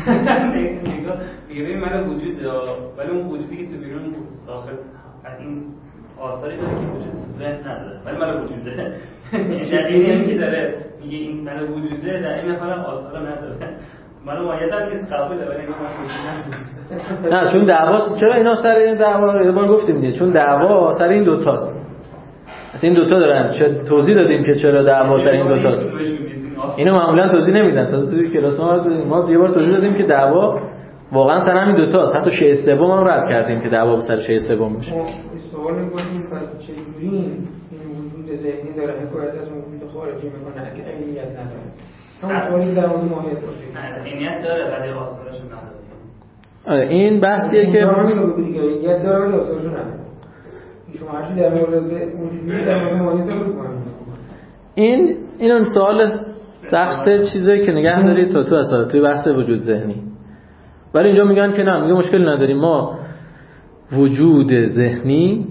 میگه من وجود ولی اون وجودی که تو بیرون داخل این آثاری داره که وجود تو ذهن نداره ولی من وجوده. یعنی که داره میگه این من وجوده در این حال آثار نداره. من ماهیتم که قبوله ولی نه، چون دعوا چرا اینا سر این دعوا یه بار گفتیم دیگه، چون دعوا سر این دوتاست. این دوتا دارن توضیح دادیم که چرا دعوا سر این دوتاست. اینو معمولا توضیح نمیدن. تا توی کلاس ما یه بار توضیح دادیم که دعوا واقعا سر همین دوتاست. حتی شیء سوم هم رد کردیم که دعوا سر شیء سوم میشه. سوال می‌کنیم پس چجوری این وجود ذهنی داره حکایت از وجود خارجی میکنه اگه عینیت نداره؟ همون سوالی در مورد ماهیت باشه. عینیت داره ولی آثارش نداره. آره این بحثیه که عینیت داره ولی آثارش نداره. شما هرچی در مورد وجودی در مورد ماهیت رو بکنید. این اون سوال سخت چیزی که نگه دارید تا تو اصلا توی بحث وجود ذهنی. ولی اینجا میگن که نه، میگه مشکل نداریم ما وجود ذهنی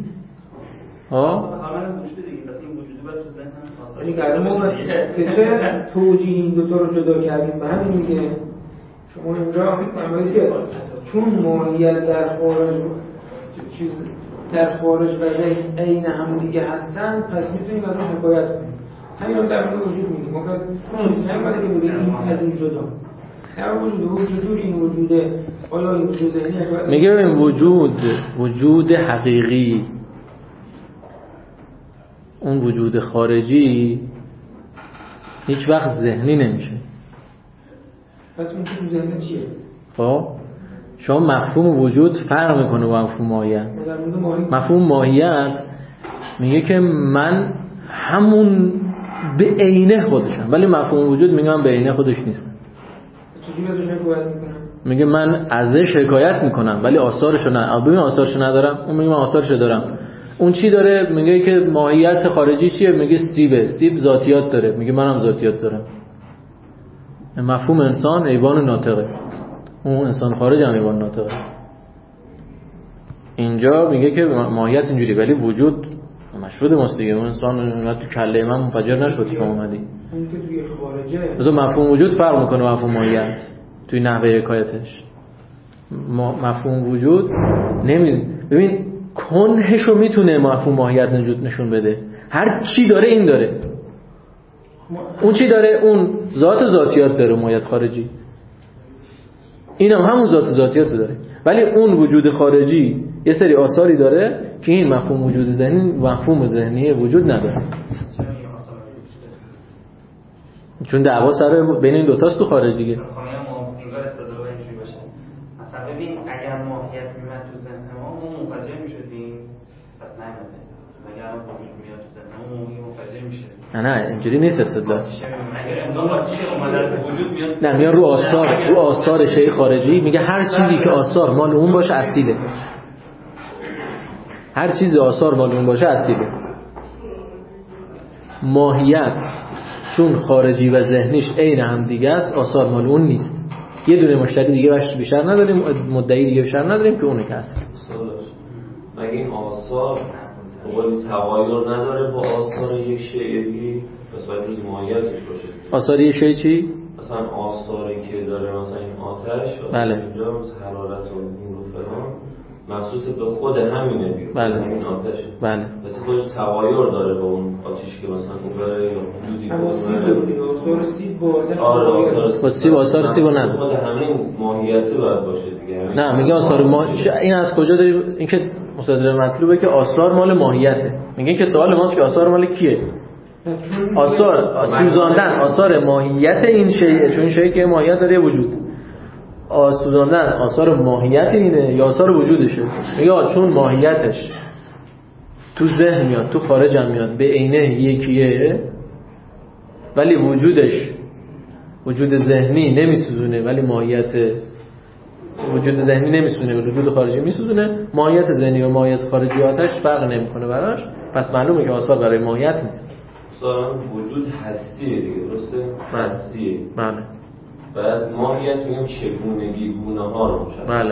که چه توجیه این دوتا رو جدا کردیم به همین میگه شما اینجا فرمایید که چون ماهیت در خارج چیز در خارج و عین هم دیگه هستن پس میتونیم از اون حکایت کنیم. همین هم در مورد وجود میگیم. ما نمی‌خواد که بگیم این از این جدا. هر وجود این وجوده آیا این وجود ذهنی میگه این وجود حقیقی، اون وجود خارجی هیچ وقت ذهنی نمیشه. پس اون تو ذهن چیه؟ خب شما مفهوم وجود فرق میکنه با مفهوم ماهیت. مفهوم ماهیت میگه که من همون به عینه خودشم، ولی مفهوم وجود میگه من به عینه خودش نیستم. چجوری ازش حکایت میکنم؟ میگه من ازش حکایت میکنم ولی آثارشو نه. ببین آثارشو ندارم، اون میگه من آثارشو دارم. اون چی داره؟ میگه که ماهیت خارجی چیه؟ میگه سیب ذاتیات داره. میگه منم ذاتیات دارم. مفهوم انسان حیوان ناطقه، اون انسان خارج هم حیوان ناطقه. اینجا میگه که ماهیت اینجوری، ولی وجود مشروط ماست دیگه. اون انسان تو کله من منفجر نشد که اومدی. اون که توی خارجه مثلا مفهوم وجود فرق میکنه مفهوم ماهیت توی نحوه حکایتش. مفهوم وجود ببین کنهشو میتونه مفهوم ماهیت نشون بده. هر چی داره این داره. اون چی داره؟ اون ذات ذاتیات داره، ماهیت خارجی. اینم همون ذات ذاتیات داره، ولی اون وجود خارجی یه سری آثاری داره که این مفهوم وجود ذهنی مفهوم ذهنی وجود نداره. چون دعوا سر بین این دوتاست تو خارج دیگه. مثلا ببین اگر ماهیت میمد تو ذهن ما منفجر میشدیم، پس نمیده. اگر وجود میاد تو ذهن ما منفجر میشه. نه اینجوری نیست استدلال. اگر انگار آتیش اومده به وجود میاد، نه میاد رو آثار شیء خارجی. میگه هر چیزی که آثار مال اون باشه اصیله. هر چیزی آثار مال اون باشه اصیله. ماهیت چون خارجی و ذهنیش عین هم دیگه است، آثار مال اون نیست. یه دونه مشتری دیگه بیشتر نداریم، مدعی دیگه بیشتر نداریم که اونه که هست. مگه این آثار قولی تغایر نداره با آثار یک شیعی؟ پس باید روز ماهیتش باشه. آثار یک شیعی چی؟ مثلا آثاری که داره مثلا این آتش بله. اینجا مثلا حرارت و این و فلان مخصوص به خود همینه دیگه. بله. همین آتشه. بله. پس خودش تغایر داره با اون آتش که مثلا اون داره یا وجودی اما آثار سیب با آتش آثار سیب نداره. خود همین ماهیته باید باشه دیگه. نه میگه آثار این از کجا داری؟ این که مصادره مطلوبه که آثار مال ماهیته. میگه که سوال ماست که آثار مال کیه؟ آثار سوزاندن آثار ماهیت این شیء، چون این شیء که ماهیت داره وجود. سوزاندن آثار ماهیت اینه یا آثار وجودشه؟ میگه چون ماهیتش تو ذهن میاد تو خارج هم میاد به عینه یکیه، ولی وجودش وجود ذهنی نمیسوزونه، ولی ماهیت وجود ذهنی نمیسوزونه ولی وجود خارجی میسوزونه. ماهیت ذهنی و ماهیت خارجی آتش فرق نمیکنه براش، پس معلومه که آثار برای ماهیت نیست. وجود هستیه دیگه، درسته؟ هستیه. بله. بعد ماهیت میگم چگونگی گونه ها رو مشخص. بله.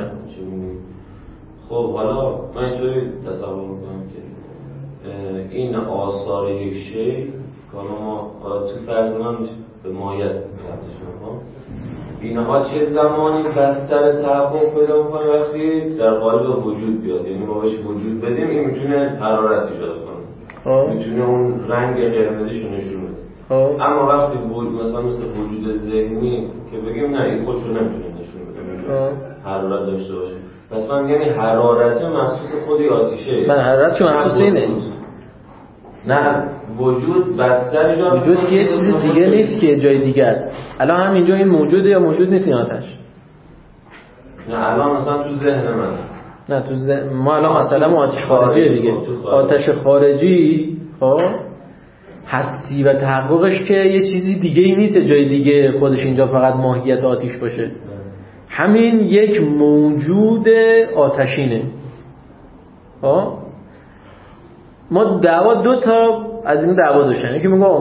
خب حالا من اینطوری تصور میکنم که این آثار یک شی که ما تو فرض من به ماهیت میگم اینها چه زمانی بستر تحقق پیدا میکنه؟ وقتی در قالب وجود بیاد، یعنی ما بهش وجود بدیم این میتونه حرارت ایجاد کنه، میتونه اون رنگ قرمزیشو نشون بده. اما وقتی مثلا مثل وجود ذهنی که بگیم نه این خودشو نمیتونه نشون بده، میتونه حرارت داشته باشه. پس من میگم این حرارت مخصوص خود آتیشه. من حرارت که مخصوص اینه. نه وجود بستر وجود که یه چیز دیگه نیست که جای دیگه است. الان هم اینجا این موجوده یا موجود نیست این آتش؟ نه الان مثلا تو ذهن من. نه تو ذهن ما الان مثلا آتش خارجیه دیگه. آتش خارجی خب هستی و تحققش که یه چیزی دیگه ای نیست جای دیگه خودش اینجا فقط ماهیت آتش باشه. همین یک موجود آتشینه. خب ما دو تا از این دعوا داشتن. یکی میگه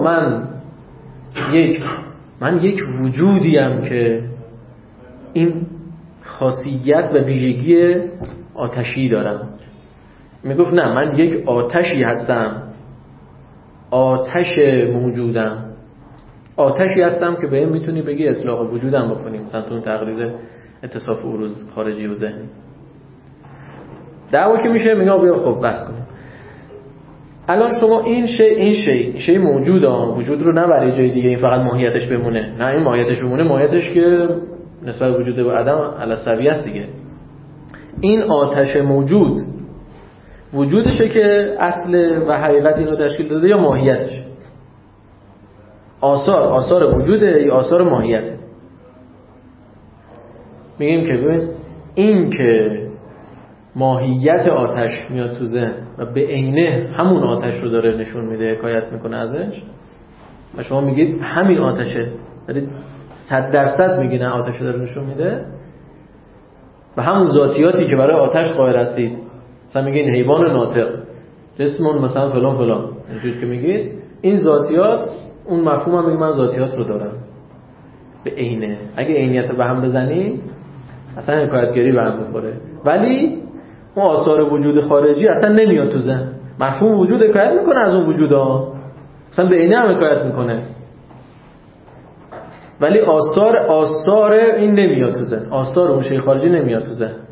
من یک وجودیم که این خاصیت و ویژگی آتشی دارم. میگفت نه من یک آتشی هستم، آتش موجودم، آتشی هستم که به این میتونی بگی اطلاق وجودم بکنیم. مثلا تو تقریر اتصاف عروض خارجی و ذهنی دعوا که میشه میگه بیا خب بس کنیم. الان شما این شی موجوده، وجود رو نبری جای دیگه این فقط ماهیتش بمونه. نه این ماهیتش بمونه، ماهیتش که نسبت وجود و عدم علاسویه است دیگه. این آتش موجود وجودشه که اصل و حقیقت اینو تشکیل داده یا ماهیتش؟ آثار وجوده یا آثار ماهیته؟ میگیم که ببین این که ماهیت آتش میاد تو ذهن و به عینه همون آتش رو داره نشون میده، حکایت میکنه ازش و شما میگید همین آتشه، دارید 100% میگی نه آتش رو داره نشون میده و همون ذاتیاتی که برای آتش قائل هستید، مثلا میگین حیوان ناطق، جسمون مثلا فلان فلان، اینجوری که میگید این ذاتیات، اون مفهوم هم میگه من ذاتیات رو دارم به عینه. اگه عینیت به هم بزنید اصلا حکایتگری به هم میخوره. ولی اون آثار وجود خارجی اصلا نمیاد تو ذهن. مفهوم وجود حکایت میکنه از اون وجودا، اصلا به عینه هم حکایت میکنه، ولی آثار این نمیاد تو ذهن، آثار اون شی خارجی نمیاد تو ذهن.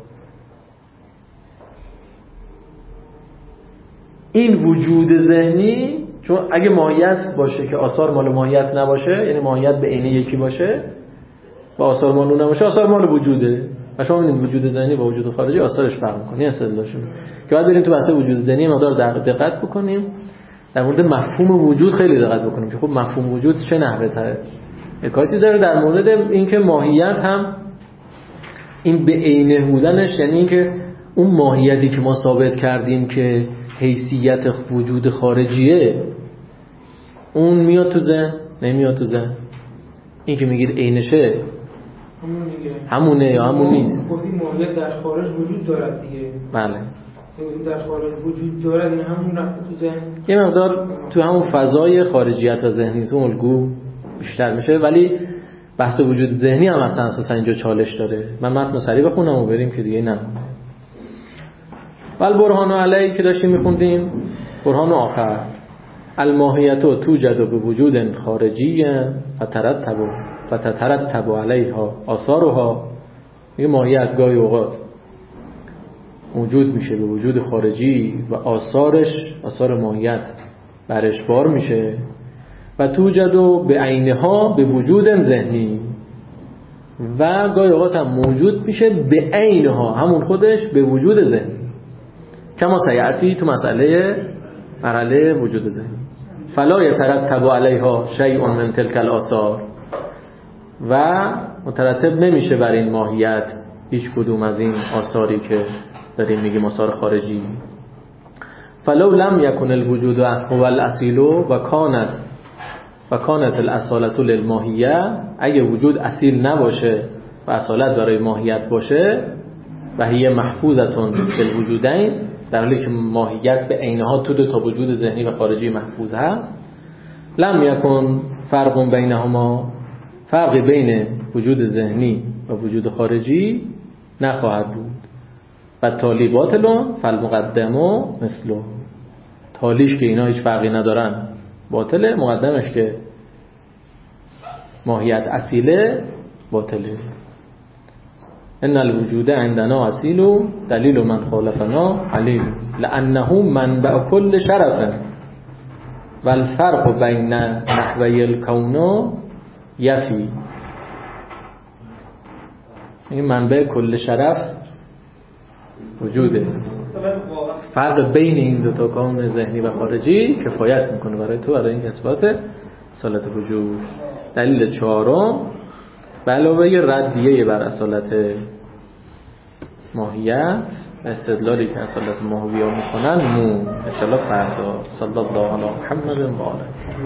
این وجود ذهنی، چون اگه ماهیت باشه که آثار مال ماهیت نباشه، یعنی ماهیت به عینه یکی باشه با آثار مال اون نباشه، آثار مال وجوده. و شما می‌بینید وجود ذهنی با وجود خارجی آثارش فرق می‌کنه. این استدلالشون که باید بریم تو بحث وجود ذهنی مقدار دقت بکنیم، در مورد مفهوم وجود خیلی دقت بکنیم که خب مفهوم وجود چه نحوه تره حکایتی داره در مورد اینکه ماهیت هم این به عینه بودنش، یعنی اینکه اون ماهیتی که ما ثابت کردیم که حیثیت وجود خارجیه، اون میاد تو ذهن نمیاد تو ذهن؟ این که میگید عینشه همونه یا همون نیست؟ گفتیم ماهیت در خارج وجود دارد دیگه. بله، در خارج وجود دارد، این همون رفته تو ذهن. یه مقدار تو همون فضای خارجیت و ذهنی تو الگو بیشتر میشه، ولی بحث وجود ذهنی هم اصلا اساسا اینجا چالش داره. من متن سریع بخونم و بریم که دیگه نمونه. والبرهان علیه که داشتیم میخوندیم، برهان آخر الماهیتو توجد به وجود خارجی فتترتب علیها آثارها. میگه ماهیت گاهی اوقات موجود میشه به وجود خارجی و آثار ماهیت برش بار میشه. و توجد به عینها به وجود ذهنی، و گاهی اوقات هم موجود میشه به عینها همون خودش به وجود ذهنی، کما سیعتی تو مرحله وجود ذهنی. فلا یترتب علیها شیء من تلک الاثار، و مترتب نمیشه بر این ماهیت هیچ کدوم از این آثاری که داریم میگیم آثار خارجی. فلو لم یکن الوجود هو الاصیل و کانت الاصالة للماهیه، اگه وجود اصیل نباشه و اصالت برای ماهیت باشه، و هی محفوظتون بالوجودین، در حالی که ماهیت به عینها تو دو تا وجود ذهنی و خارجی محفوظ هست، لم یکن فرق بینهما، فرقی بین وجود ذهنی و وجود خارجی نخواهد بود. و تالی باطلون فالمقدمو مثلو، تالیش که اینا هیچ فرقی ندارن باطله، مقدمش که ماهیت اصیله باطله. ان الوجود عندنا اصیل دلیل من خالفنا علیل لانه منبع کل شرف والفرق بین نحوی الکون یفی. این منبع کل شرف وجوده، فرق بین این دو تا کون ذهنی و خارجی کفایت میکنه برای تو برای این اثبات اصالت وجود. دلیل چهارم به علاوه ردیه بر اصالت ماهیت، استدلالی که اصالت ماهویه میکنن مون انشالله فردا. صلی الله علی محمد و آله.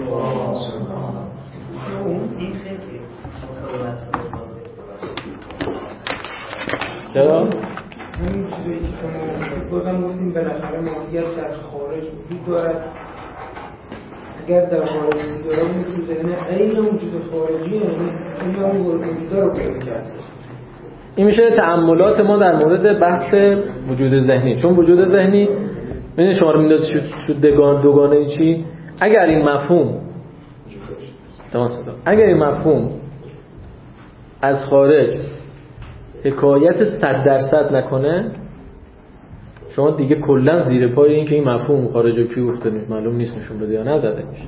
چرا؟ همین چیزایی که شما بازم گفتیم بالاخره ماهیت در خارج وجود دارد. اگر در خارج وجود دارد اون تو ذهن عین اون چیز خارجی، این همون وجود رو پیدا کرده. این میشه تأملات ما در مورد بحث وجود ذهنی. چون وجود ذهنی ببین شما رو میندازه شد دوگانه چی؟ اگر این مفهوم از خارج حکایت 100% نکنه، شما دیگه کلا زیر پای این که این مفهوم خارج و کی گفته معلوم نیست نشون بده یا نزده میشه.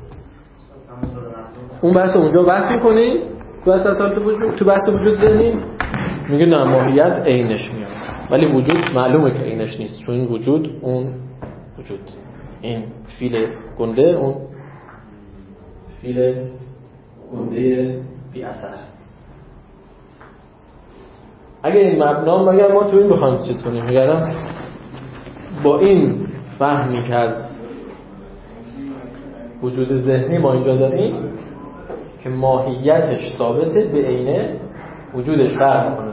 اون بحث اونجا بحث می‌کنی تو بحث وجود ذهنی میگه نه ماهیت عینش میاد، ولی وجود معلومه که عینش نیست، چون این وجود اون وجود، این فیل گنده اون فیل گنده بی اثر. اگه این مبنا مگر ما تو این بخوایم چیز کنیم، میگردم با این فهمی که از وجود ذهنی ما اینجا داریم که ماهیتش ثابته به عینه، وجودش فرق میکنه.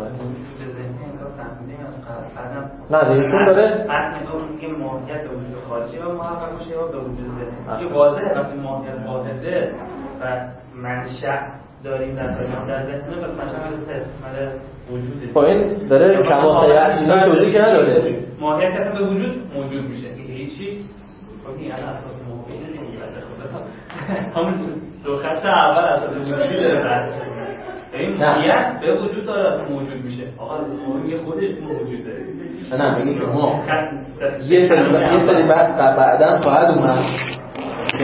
نه دیشون داره اصلی دو میگه ماهیت به وجود خارجی و محقق میشه یا به وجود ذهنی. یه واضحه وقتی ماهیت واحده و منشأ داریم در ذهنمون بس مثلا مال وجود با این داره کما سیاحت اینا توضیح که نداره ماهیت اصلا به وجود موجود میشه هیچ چیز این الان اساس موقعی نمیگه خدا همون دو خط اول اساس وجودی داره بحث این ماهیت به وجود داره اصلا موجود میشه آقا از میگه خودش موجود داره نه میگه که ما یه سری بحث بعداً خواهد اومد که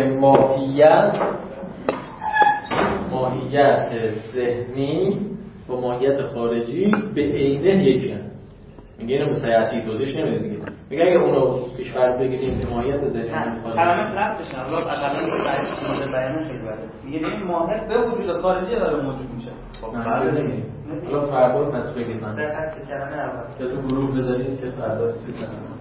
ماهیت ذهنی با ماهیت خارجی به عینه یکیه. میگه اینو به سیاحتی توضیحش نمیده دیگه. میگه اگه اونو پیش فرض بگیریم که ماهیت ذهنی خارجی کلمه پلاس بشن حالا اقلا بیان خیلی بده. میگه این ماهیت به وجود خارجی داره موجود میشه. خب بله نمیگه. حالا فردا پس بگید من. در حد کلمه اول که تو گروه بذارید که فردا چیز کنم.